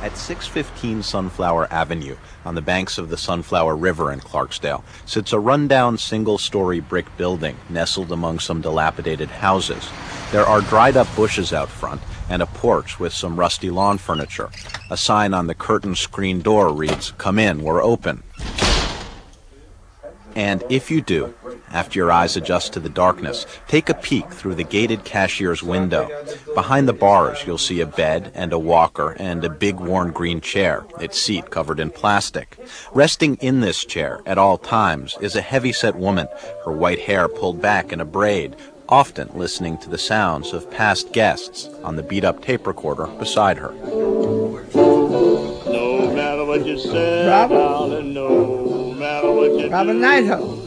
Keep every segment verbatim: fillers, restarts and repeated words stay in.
At six fifteen Sunflower Avenue, on the banks of the Sunflower River in Clarksdale, sits a rundown single-story brick building nestled among some dilapidated houses. There are dried-up bushes out front and a porch with some rusty lawn furniture. A sign on the curtained screen door reads, "Come in, we're open." And if you do, after your eyes adjust to the darkness, take a peek through the gated cashier's window. Behind the bars, you'll see a bed and a walker and a big worn green chair, its seat covered in plastic. Resting in this chair at all times is a heavy-set woman, her white hair pulled back in a braid, often listening to the sounds of past guests on the beat-up tape recorder beside her. No matter what you say, Robert. darling, no matter what you Robert do. Nighthawk.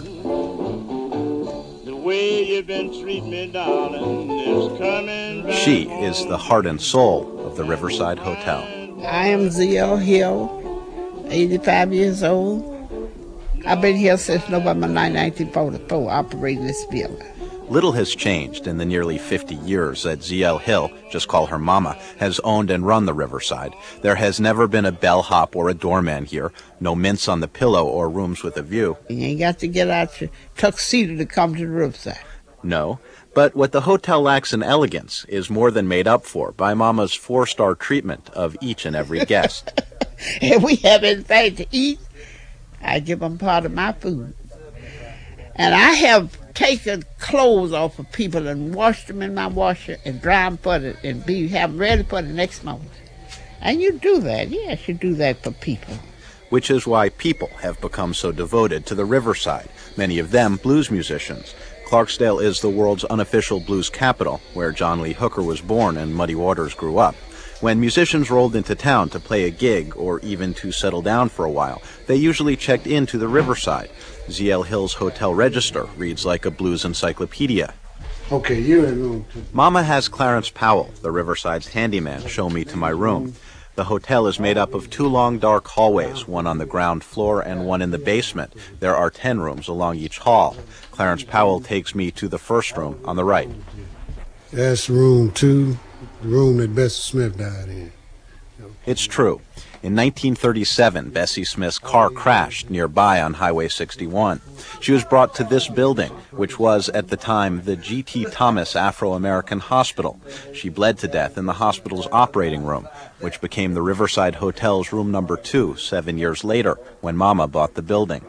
The way you've been treating me, darling, is coming back. She is the heart and soul of the Riverside Hotel. I am Z L Hill, eighty-five years old. I've been here since November ninth, nineteen forty-four, operating this building. Little has changed in the nearly fifty years that Z L Hill, just call her Mama, has owned and run the Riverside. There has never been a bellhop or a doorman here, no mints on the pillow or rooms with a view. You ain't got to get out your tuxedo to come to the Riverside. No, but what the hotel lacks in elegance is more than made up for by Mama's four-star treatment of each and every guest. If we have anything to eat, I give them part of my food. And I have taken clothes off of people and washed them in my washer and dry them for the, and be have them ready for the next morning. And you do that. Yes, you do that for people. Which is why people have become so devoted to the Riverside, many of them blues musicians. Clarksdale is the world's unofficial blues capital, where John Lee Hooker was born and Muddy Waters grew up. When musicians rolled into town to play a gig or even to settle down for a while, they usually checked into the Riverside. Z L Hill's hotel register reads like a blues encyclopedia. Okay, you're in room two. Mama has Clarence Powell, the Riverside's handyman, show me to my room. The hotel is made up of two long dark hallways, one on the ground floor and one in the basement. There are ten rooms along each hall. Clarence Powell takes me to the first room on the right. That's room two, the room that Bessie Smith died in. It's true. In nineteen thirty-seven, Bessie Smith's car crashed nearby on Highway sixty-one. She was brought to this building, which was, at the time, the G T Thomas Afro-American Hospital. She bled to death in the hospital's operating room, which became the Riverside Hotel's room number two seven years later, when Mama bought the building.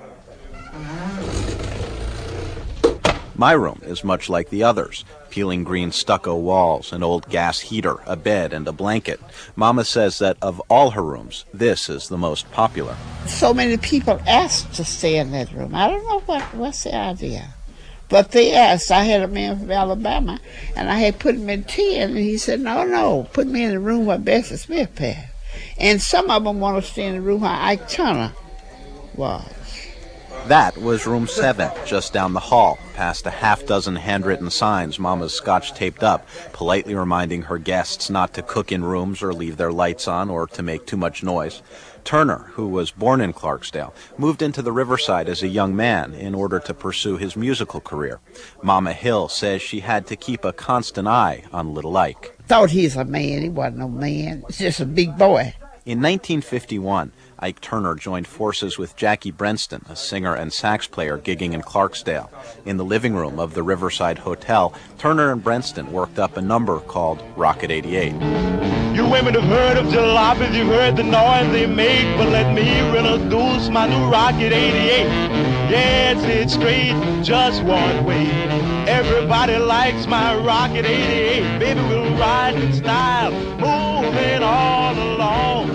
My room is much like the others. Peeling green stucco walls, an old gas heater, a bed, and a blanket. Mama says that of all her rooms, this is the most popular. So many people asked to stay in that room. I don't know what what's the idea. But they asked. I had a man from Alabama, and I had put him in ten, and he said, no, no, put me in the room where Bessie Smith passed. And some of them want to stay in the room where Ike Turner was. That was room seven, just down the hall, past a half dozen handwritten signs Mama's scotch taped up, politely reminding her guests not to cook in rooms or leave their lights on or to make too much noise. Turner, who was born in Clarksdale, moved into the Riverside as a young man in order to pursue his musical career. Mama Hill says she had to keep a constant eye on Little Ike. Thought he's a man. He wasn't no man. He's just a big boy. In nineteen fifty-one, Ike Turner joined forces with Jackie Brenston, a singer and sax player gigging in Clarksdale. In the living room of the Riverside Hotel, Turner and Brenston worked up a number called Rocket eighty-eight. You women have heard of jalopies, you've heard the noise they make, but let me introduce my new Rocket eighty-eight. Yes, it's straight, just one way. Everybody likes my Rocket eighty-eight. Baby, we'll ride in style, moving all along.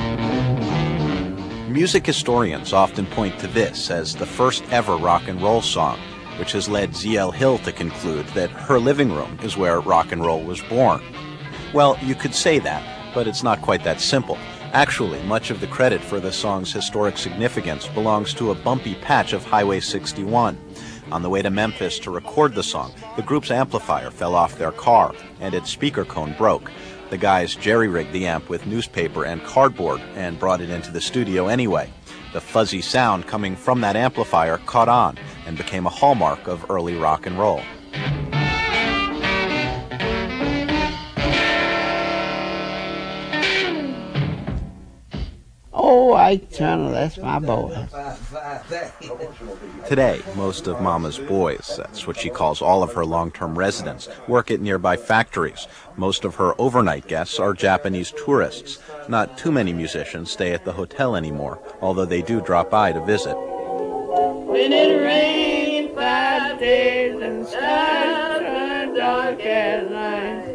Music historians often point to this as the first ever rock and roll song, which has led Z L Hill to conclude that her living room is where rock and roll was born. Well, you could say that, but it's not quite that simple. Actually, much of the credit for the song's historic significance belongs to a bumpy patch of Highway sixty-one. On the way to Memphis to record the song, the group's amplifier fell off their car, and its speaker cone broke. The guys jerry-rigged the amp with newspaper and cardboard and brought it into the studio anyway. The fuzzy sound coming from that amplifier caught on and became a hallmark of early rock and roll. Ike Turner, that's my boy. Today, most of Mama's boys, that's what she calls all of her long-term residents, work at nearby factories. Most of her overnight guests are Japanese tourists. Not too many musicians stay at the hotel anymore, although they do drop by to visit. When it rained five days and skies turned dark as night,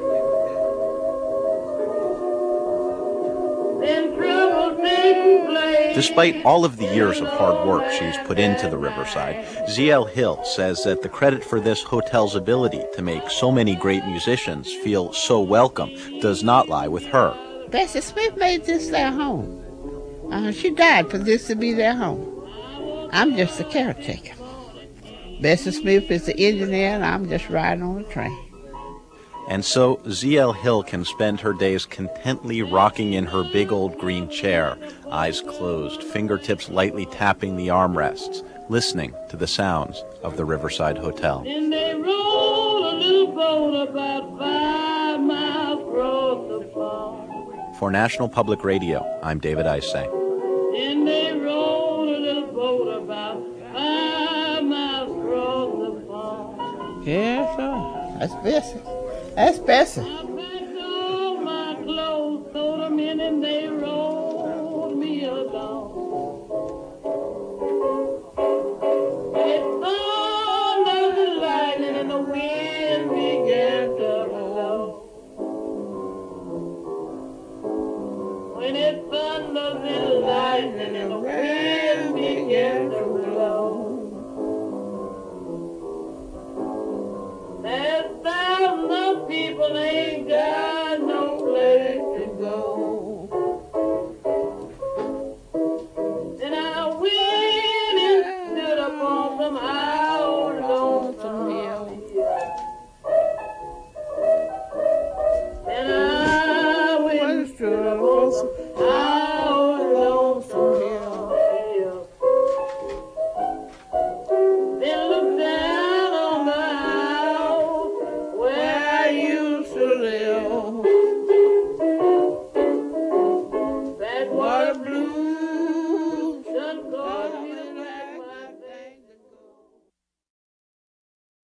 then troubled men played. Despite all of the years of hard work she's put into the Riverside, Z L Hill says that the credit for this hotel's ability to make so many great musicians feel so welcome does not lie with her. Bessie Smith made this their home. Uh, she died for this to be their home. I'm just the caretaker. Bessie Smith is the engineer, and I'm just riding on the train. And so Z L Hill can spend her days contently rocking in her big old green chair, eyes closed, fingertips lightly tapping the armrests, listening to the sounds of the Riverside Hotel. Then they roll a little boat about five miles across the pond. For National Public Radio, I'm David Isay. Then they roll a little boat about five miles across the pond. Yeah, sure. That's Bessie. That's Bessie. I packed all my clothes, threw them in, and they rolled me along. It thundered and lightning, and the wind began to blow. When it thunders and lightning, and the wind began to